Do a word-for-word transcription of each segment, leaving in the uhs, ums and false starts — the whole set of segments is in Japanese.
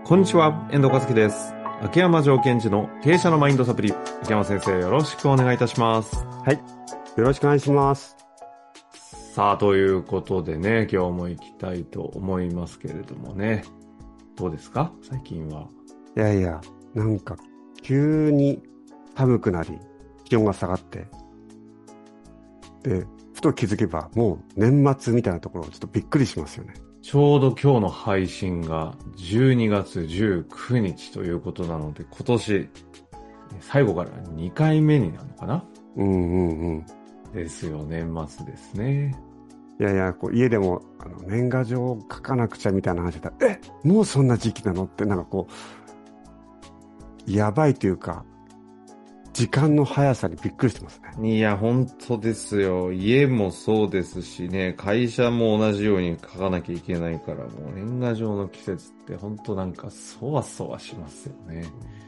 こんにちは、遠藤和樹です。秋山条件時の経営者のマインドサプリ。秋山先生、よろしくお願いいたします。 はい。よろしくお願いします。 さあ、ということでね、今日も行きたいと思いますけれどもね。どうですか最近は。 いやいや、なんか、急に寒くなり、気温が下がって、で、ふと気づけば、もう年末みたいなところ、ちょっとびっくりしますよね。 ちょうど今日の配信がじゅうにがつじゅうくにちということなので、今年、最後からにかいめになるのかな。 うんうんうん。 ですよ、年末ですね。 いやいや、こう家でもあの年賀状を書かなくちゃみたいな話だったら、え、もうそんな時期なのって、なんかこう、やばいというか、時間の速さにびっくりしてますね。 いや、本当ですよ。家もそうですしね、会社も同じように書かなきゃいけないから、もう年賀状の季節って本当なんかそわそわしますよね。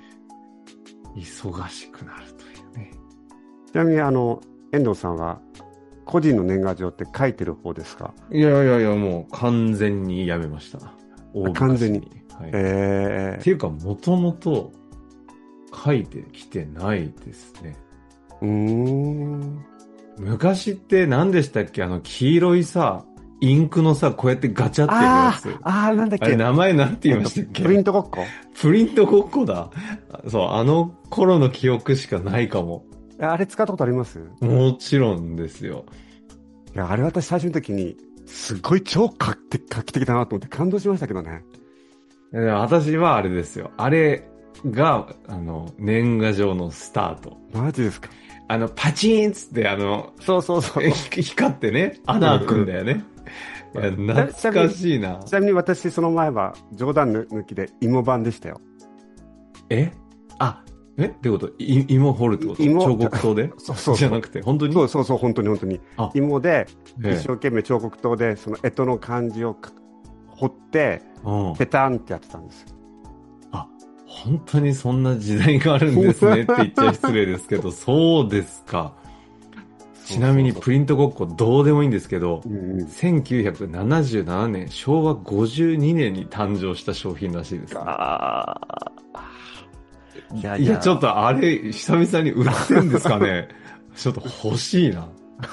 忙しくなるというね。 ちなみにあの、遠藤さんは、個人の年賀状って書いてる方ですか？ いやいやいや、もう完全にやめました。大完全に。 はい、 えー、 っていうか、もともと書いてきてないですね。 うーん。 昔って何でしたっけあの黄色いさ、インクのさ、こうやってガチャってやるやつ。 ああ、なんだっけ。 あれ名前なんて言いましたっけ、 プリントごっこプリントごっこだ。そう、あの頃の記憶しかないかも。 あれ使ったことあります？ もちろんですよ。 いや、あれ私最初の時に、すごい超画期画期的だなと思って感動しましたけどね。 私はあれですよ。あれが、あの、年賀状のスタート。 マジですか？ あの、パチーンっつって、あの、 そうそうそう。 光ってね、穴開くんだよね。うんうん、いや、懐かしいな。 ちなみに私、その前は冗談抜きで芋版でしたよ。 えあ、えってことい芋掘るってこと彫刻刀でそうそうそう。 じゃなくて、本当にそうそうそう、本当に本当に。芋で、一生懸命彫刻刀で、その干支の漢字を彫って、ペタンってやってたんですよ。 あ、本当にそんな時代があるんですねって言っちゃ失礼ですけど、そうですか。ちなみにプリントごっこどうでもいいんですけど、うんうん、せんきゅうひゃくななじゅうななねん、しょうわごじゅうにねんに誕生した商品らしいです、ね。あいやいや、いやちょっとあれ、久々に売ってるんですかね。ちょっと欲しいな。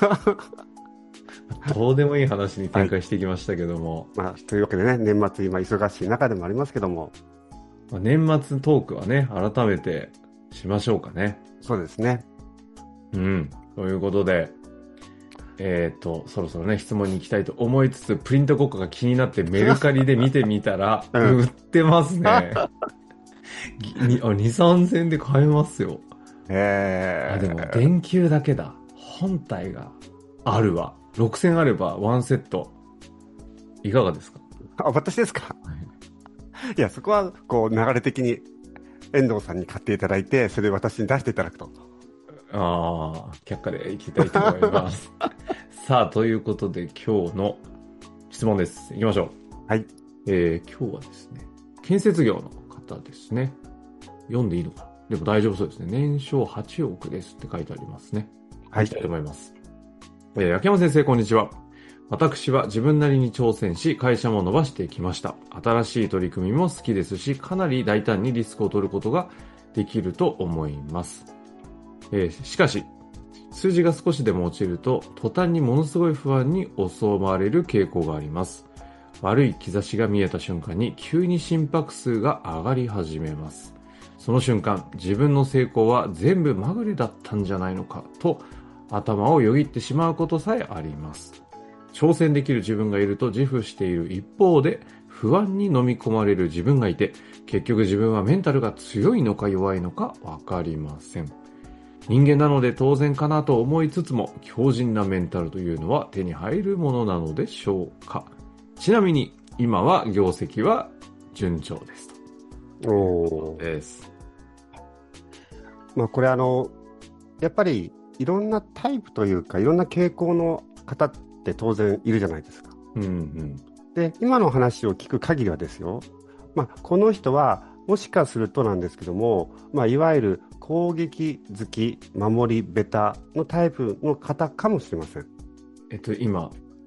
どうでもいい話に展開していきましたけども。 はい、まあ、というわけでね、年末今忙しい中でもありますけども。 まあ、年末トークはね、改めてしましょうかね。 そうですね。 うん。ということで、えっと、そろそろね、質問に行きたいと思いつつ、プリントごっこが気になってメルカリで見てみたら、うん、売ってますね。に、さんぜんえんで買えますよ。 へー。 あ、でも、電球だけだ。本体があるわ。ろくせんあればワンセット。いかがですか？ あ、私ですか？いや、そこは、こう、流れ的に、遠藤さんに買っていただいて、それで私に出していただくと。 ああ、却下でいきたいと思います。さあ、ということで今日の質問です。いきましょう。はい。 えー、今日はですね、建設業の方ですね。読んでいいのかな？でも大丈夫そうですね。年商はちおくですって書いてありますね。はい。いきたいと思います。えー、秋山先生、こんにちは。私は自分なりに挑戦し、会社も伸ばしてきました。新しい取り組みも好きですし、かなり大胆にリスクを取ることができると思います。えー、しかし、数字が少しでも落ちると、途端にものすごい不安に襲われる傾向があります。悪い兆しが見えた瞬間に、急に心拍数が上がり始めます。その瞬間、自分の成功は全部まぐれだったんじゃないのか、と頭をよぎってしまうことさえあります。挑戦できる自分がいると自負している一方で、不安に飲み込まれる自分がいて、結局自分はメンタルが強いのか弱いのかわかりません。人間なので当然かなと思いつつも、強靭なメンタルというのは手に入るものなのでしょうか。ちなみに今は業績は順調ですと。 おーです。 まあこれあのやっぱりいろんなタイプというかいろんな傾向の方って当然いるじゃないですか。 うんうん。 で今の話を聞く限りはですよ。まあこの人はもしかするとなんですけども、まあいわゆる攻撃好き、守りベタのタイプの方かもしれません。 えっと今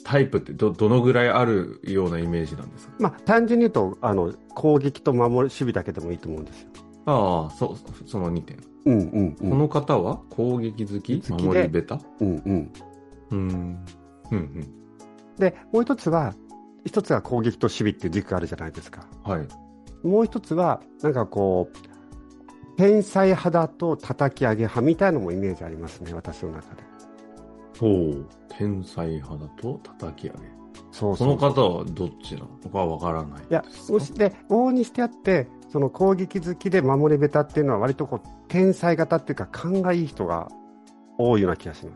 タイプってど、どのぐらいあるようなイメージなんですか？ まあ、単純に言うと、あの、攻撃と守り、守備だけでもいいと思うんですよ。 ああ、そう、そのにてん。 うんうんうん。 この方は攻撃好き、 好きで守り下手。 うんうん。 うん。うんうん。 で、もう一つは、一つは攻撃と守備っていう軸があるじゃないですか。 はい。 もう一つは、なんかこう、天才派だと叩き上げ派みたいなのもイメージありますね、私の中で。 ほう。天才派だと叩き上げ。 そうそうそう。 この方はどっちなのかわからないですか？ いや、もしで、往々にしてあって、その攻撃好きで守り下手っていうのは割とこう、天才型っていうか勘がいい人が多いような気がします。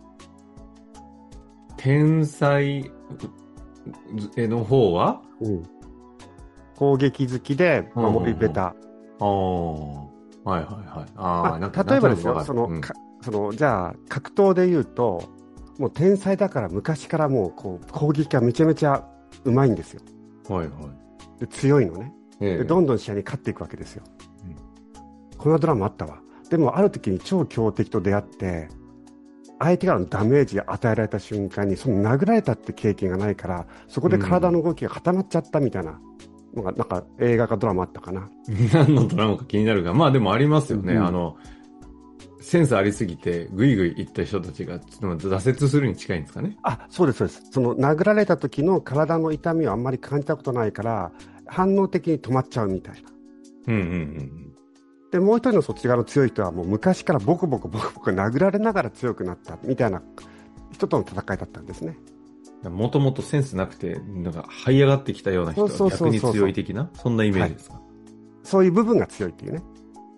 天才の方は、 うん、攻撃好きで守り下手。 ああ、はいはいはい。あ、 まあ、 なんか例えばですよ、その、 うん、 かその、じゃあ、格闘で言うと、もう天才だから昔からもうこう攻撃がめちゃめちゃうまいんですよ。 はいはい。 で強いのね、 ええ、 で。どんどん試合に勝っていくわけですよ。うん、こんなドラマあったわ。でもある時に超強敵と出会って、相手からのダメージを与えられた瞬間に、その殴られたって経験がないから、そこで体の動きが固まっちゃったみたいなのが、なんか映画かドラマあったかな。 何のドラマか気になるが、まあでもありますよね。 うん、 あの、センスありすぎて、ぐいぐい行った人たちが挫折するに近いんですかね。 あ、そうです、そうです。その殴られた時の体の痛みをあんまり感じたことないから、反応的に止まっちゃうみたいな。 うんうんうん。 で、もう一人のそっち側の強い人はもう昔からボコボコボコボコ殴られながら強くなったみたいな人との戦いだったんですね。 もともとセンスなくて、なんか這い上がってきたような人は逆に強い的な、そんなイメージですか？はい、 そういう部分が強いっていうね。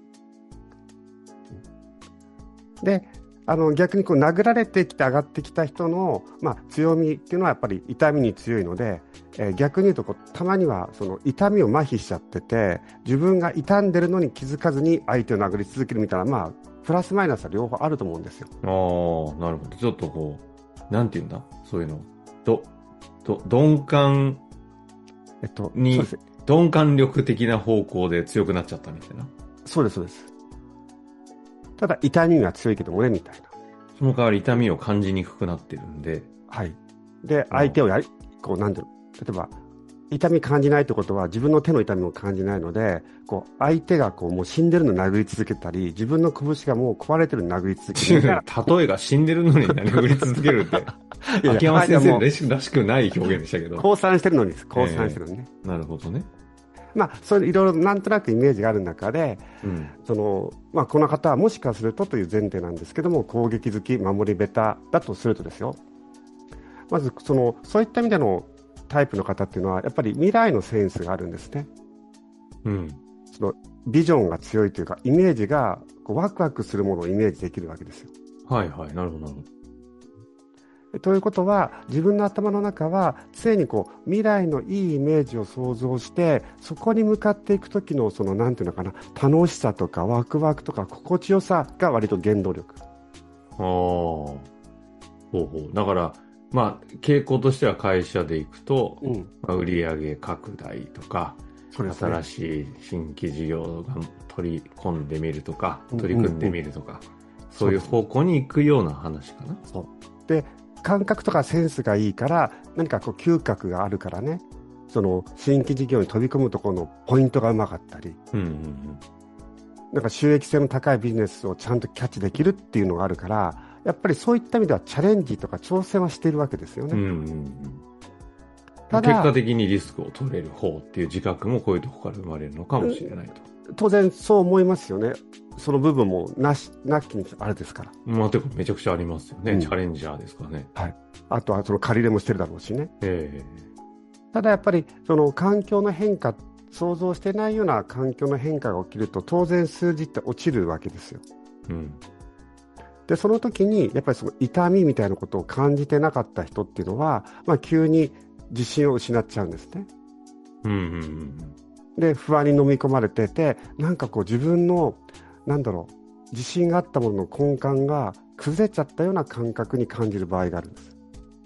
で、あの逆にこう殴られてきて上がってきた人の、まあ、強みっていうのはやっぱり痛みに強いので、えー、逆に言うとこうたまにはその痛みを麻痺しちゃってて、自分が傷んでるのに気づかずに相手を殴り続けるみたいな、まあ、プラスマイナスは両方あると思うんですよ。 ああ、なるほど。ちょっとこう、なんていうんだ、そういうの。ど、ど、鈍感えっと、 に、鈍感力的な方向で強くなっちゃったみたいな。 そうです、そうです。ただ痛みが強いけどもねみたいな。 その代わり痛みを感じにくくなってるんで。 はい。で、相手をやり、こうなんていうの、例えば痛み感じないってことは自分の手の痛みも感じないので、こう相手がこうもう死んでるのに殴り続けたり、自分の拳がもう壊れてるのに殴り続ける。 例えが死んでるのに殴り続けるって。秋山先生らしらしくない表現でしたけど。 降参してるのにです。降参してるのにね。 えー、なるほどね。 まあ、そういういろいろなんとなくイメージがある中で、うん、そのまあ、この方はもしかするとという前提なんですけども、攻撃好き、守り下手だとするとですよ、まずそのそういった意味でのタイプの方っていうのはやっぱり未来のセンスがあるんですね。うん、そのビジョンが強いというか、イメージがこうワクワクするものをイメージできるわけですよ。 はいはい、なるほどなるほど。 ということは、自分の頭の中は常にこう未来のいいイメージを想像して、そこに向かっていく時のそのなんていうのかな、楽しさとかワクワクとか心地よさが割と原動力。ああ、 ほうほう。だからまあ傾向としては会社でいくと、うん、まあ、売上拡大とか、そうですね、新しい新規事業を取り込んでみるとか、取り組んでみるとか、うんうんうん、そういう方向に行くような話かな。 そうで、感覚とかセンスがいいから、何かこう嗅覚があるからね、その新規事業に飛び込むところのポイントがうまかったり、うんうんうん、なんか収益性の高いビジネスをちゃんとキャッチできるっていうのがあるから、やっぱりそういった意味ではチャレンジとか挑戦はしているわけですよね。うんうんうん、 ただ結果的にリスクを取れる方っていう自覚もこういうところから生まれるのかもしれないと。 当然そう思いますよね。その部分もなし、なきにあれですから。 まあ、てかめちゃくちゃありますよね。うん、チャレンジャーですからね。 はい。あとはその借り入れもしてるだろうしね。 えー、ただやっぱりその環境の変化、想像してないような環境の変化が起きると当然数字って落ちるわけですよ。うん。で、その時にやっぱりその痛みみたいなことを感じてなかった人っていうのは、まあ、急に自信を失っちゃうんですね。うんうんうん。で、不安に飲み込まれてて、なんかこう自分のなんだろう、自信があったものの根幹が崩れちゃったような感覚に感じる場合があるんです。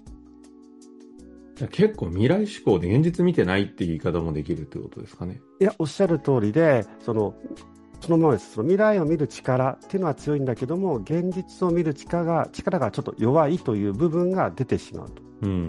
結構未来志向で現実見てないっていう言い方もできるってことですかね。 いや、おっしゃる通りで、そのそのままです。その未来を見る力っていうのは強いんだけども、現実を見る力が力がちょっと弱いという部分が出てしまうと。 うんうんうん、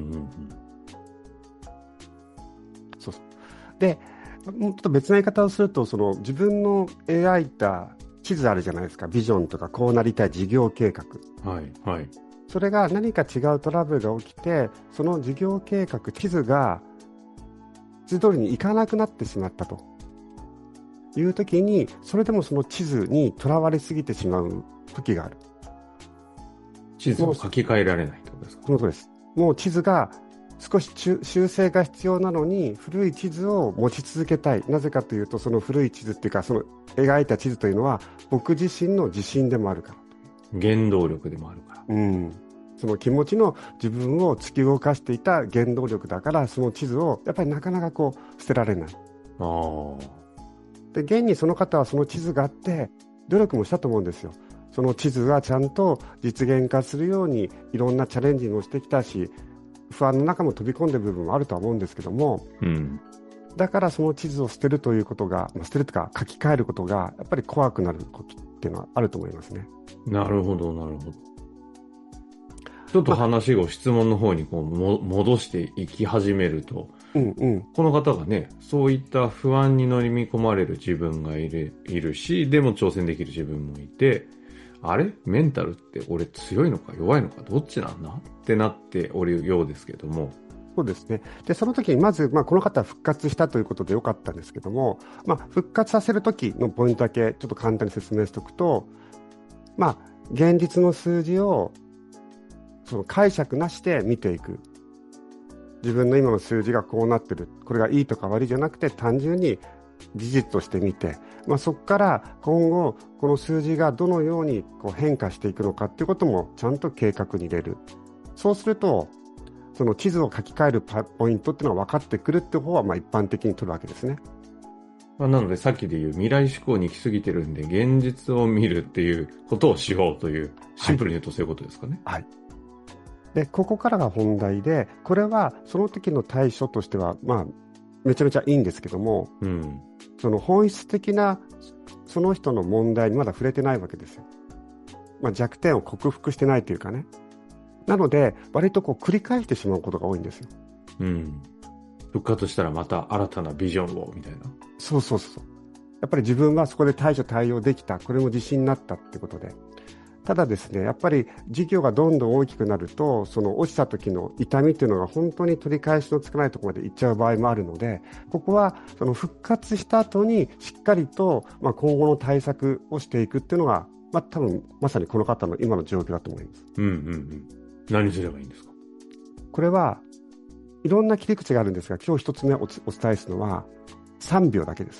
そうそう。で、もうちょっと別な言い方をすると、その自分の描いた地図あるじゃないですか。ビジョンとかこうなりたい事業計画。 はいはい。 それが何か違うトラブルが起きて、その事業計画、地図が地図通りにいかなくなってしまったというときに、それでもその地図にとらわれすぎてしまう時がある。 地図を書き換えられないってことですか？ そのとおりです。もう地図が少し修正が必要なのに、古い地図を持ち続けたい。なぜかというと、その古い地図っていうか、その描いた地図というのは僕自身の自信でもあるから。 原動力でもあるから。 うん。その気持ちの自分を突き動かしていた原動力だから、その地図をやっぱりなかなかこう捨てられない。 ああ。 で、現にその方はその地図があって努力もしたと思うんですよ。その地図はちゃんと実現化するようにいろんなチャレンジもしてきたし、不安の中も飛び込んでる部分もあるとは思うんですけども、 うん、 だからその地図を捨てるということが、まあ、捨てるとか書き換えることがやっぱり怖くなる時っていうのはあると思いますね。 なるほどなるほど。ちょっと話を質問の方にこうも戻していき始めると、 うんうん、 この方がね、そういった不安に乗り込まれる自分がいる、いるし、でも挑戦できる自分もいて、あれメンタルって俺強いのか弱いのかどっちなんだってなっておるようですけども。 そうですね。で、その時にまず、まあ、この方は復活したということでよかったんですけども、まあ、復活させる時のポイントだけちょっと簡単に説明しておくと、まあ、現実の数字をその解釈なしで見ていく。自分の今の数字がこうなってる。これがいいとか悪いじゃなくて、単純に事実として見て、まあ、そこから今後この数字がどのようにこう変化していくのかっていうこともちゃんと計画に入れる。そうするとその地図を書き換えるポイントっていうのは分かってくるっていう方はまあ一般的に取るわけですね。 まあ、なのでさっきで言う未来志向に行き過ぎてるんで現実を見るっていうことをしようという、シンプルに言うとそういうことですかね。 はい、はい。でここからが本題で、これはその時の対処としてはまあめちゃめちゃいいんですけども、うん、その本質的なその人の問題にまだ触れてないわけですよ。まあ、弱点を克服してないというかね。なので割とこう繰り返してしまうことが多いんですよ。 うん。復活したらまた新たなビジョンをみたいな。 そうそうそう。やっぱり自分はそこで対処対応できた。これも自信になったってことで。ただですね、やっぱり事業がどんどん大きくなると、その落ちた時の痛みっていうのが本当に取り返しのつかないところまで行っちゃう場合もあるので、ここはその復活した後にしっかりと、まあ、今後の対策をしていくっていうのが、まあ、多分まさにこの方の今の状況だと思います。 うんうんうん。何すればいいんですか？ これはいろんな切り口があるんですが、今日一つ目お伝えするのはさんびょうだけです。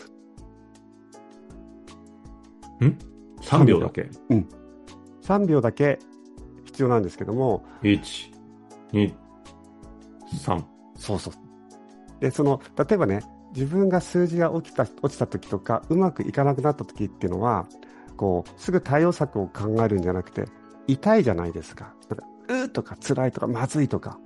ん ?さん 秒だけ？ うん。さんびょうだけ必要なんですけども、 いち、に、さん。 そうそう。で、その、例えばね、自分が数字が落ちた、落ちた時とか、うまくいかなくなった時っていうのは、こう、すぐ対応策を考えるんじゃなくて、痛いじゃないですか。なんかうーとか辛いとかまずいとか。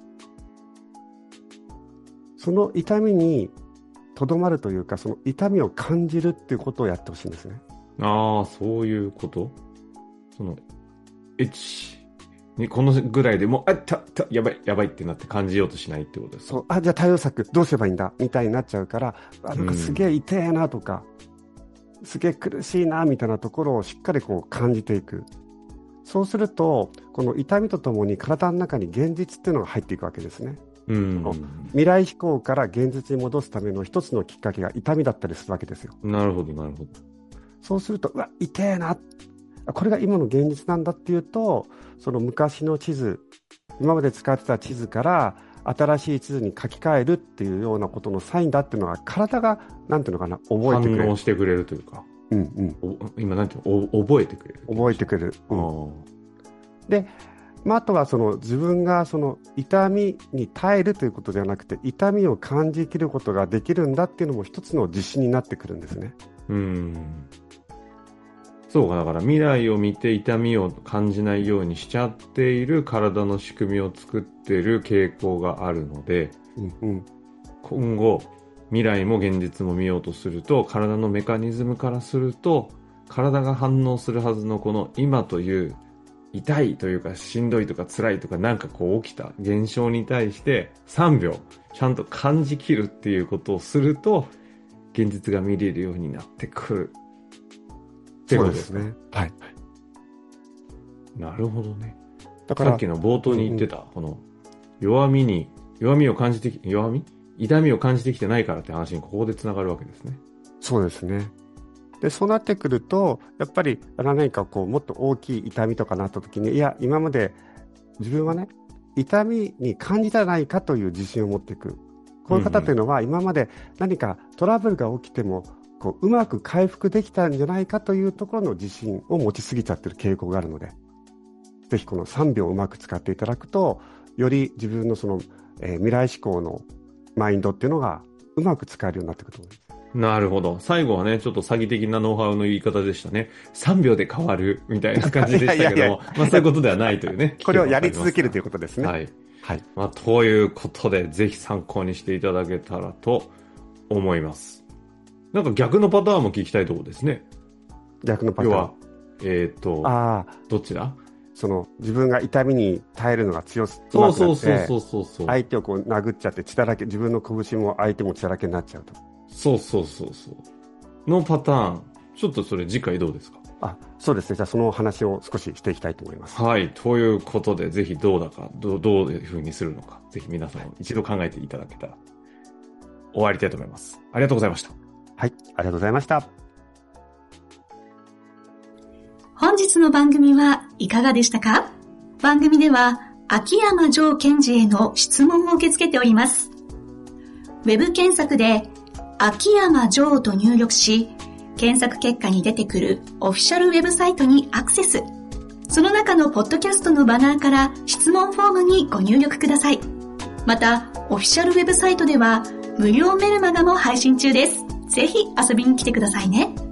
その痛みにとどまるというか、その痛みを感じるっていうことをやってほしいんですね。 ああ、そういうこと？その、いち、に、このぐらいでもう、あったったやばい、やばいってなって感じようとしないってことですか？ そう、あ、じゃあ対応策どうすればいいんだみたいになっちゃうから、あ、なんかすげえ痛えなとか、うん、すげえ苦しいなみたいなところをしっかりこう感じていく。そうすると、この痛みとともに体の中に現実っていうのが入っていくわけですね。うん、未来志向から現実に戻すための一つのきっかけが痛みだったりするわけですよ。 なるほど、なるほど。 そうすると、うわ、痛えな。これが今の現実なんだっていうと、その昔の地図、今まで使ってた地図から新しい地図に書き換えるっていうようなことのサインだっていうのは、体がなんていうのかな、覚えてくれる。 反応してくれるというか。 うんうん。 今なんていうの、覚えてくれる。 覚えてくれる。うん、で、まあ、あとはその自分がその痛みに耐えるということではなくて、痛みを感じきることができるんだっていうのも一つの自信になってくるんですね。 うん。そうか、だから未来を見て痛みを感じないようにしちゃっている体の仕組みを作っている傾向があるので、うんうん、今後未来も現実も見ようとすると、体のメカニズムからすると体が反応するはずのこの今という痛いというかしんどいとか辛いとかなんかこう起きた現象に対してさんびょうちゃんと感じきるっていうことをすると現実が見れるようになってくるってことですね。 そうですね。はい。 なるほどね。 だからさっきの冒頭に言ってた、この弱みに、弱みを感じてき、弱み痛みを感じてきてないからって話にここで繋がるわけですね。 そうですね。で、そうなってくると、やっぱり何かこう、もっと大きい痛みとかなった時に、いや、今まで自分はね、痛みに感じたないかという自信を持っていく。こういう方というのは、今まで何かトラブルが起きても、こう、うまく回復できたんじゃないかというところの自信を持ちすぎちゃってる傾向があるので、ぜひこのさんびょうをうまく使っていただくと、より自分のその、えー、未来志向のマインドっていうのがうまく使えるようになってくると思います。 なるほど。最後はね、ちょっと詐欺的なノウハウの言い方でしたね。さんびょうで変わるみたいな感じでしたけども、いやいやいやまあそういうことではないというね。 これをやり続けるということですね。 はい。 はい。 まあということで、ぜひ参考にしていただけたらと思います。なんか逆のパターンも聞きたいところですね。 逆のパターン。要は、 えっ、ー、と、 ああ、 どっちだその自分が痛みに耐えるのが強すそうそうそうそうそうそう。 相手をこう殴っちゃって血だらけ、自分の拳も相手も血だらけになっちゃうと。 そうそうそうそう。のパターン、ちょっとそれ次回どうですか？ あ、そうですね。じゃあその話を少ししていきたいと思います。 はい。ということで、ぜひどうだか、どう、どういう風にするのか、ぜひ皆さん一度考えていただけたら終わりたいと思います。ありがとうございました。 はい。ありがとうございました。 本日の番組はいかがでしたか？番組では秋山城賢治への質問を受け付けております。ウェブ検索で秋山城と入力し、検索結果に出てくるオフィシャルウェブサイトにアクセス。その中のポッドキャストのバナーから質問フォームにご入力ください。また、オフィシャルウェブサイトでは無料メルマガも配信中です。ぜひ遊びに来てくださいね。